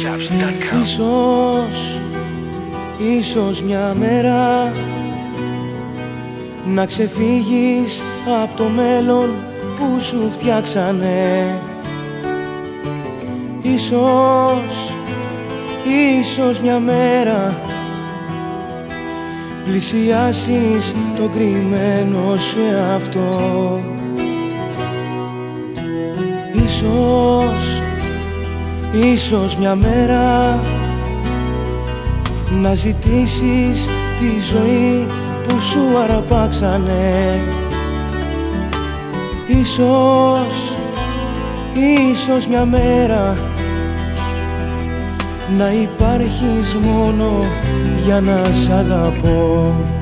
Ίσως μια μέρα να ξεφύγεις από το μέλλον που σου φτιάξανε. Ίσως μια μέρα πλησιάσεις το κρυμμένο σου εαυτό. Ίσως μια μέρα να ζητήσεις τη ζωή που σου αρπάξανε. Ίσως μια μέρα να υπάρχεις μόνο για να σ' αγαπώ.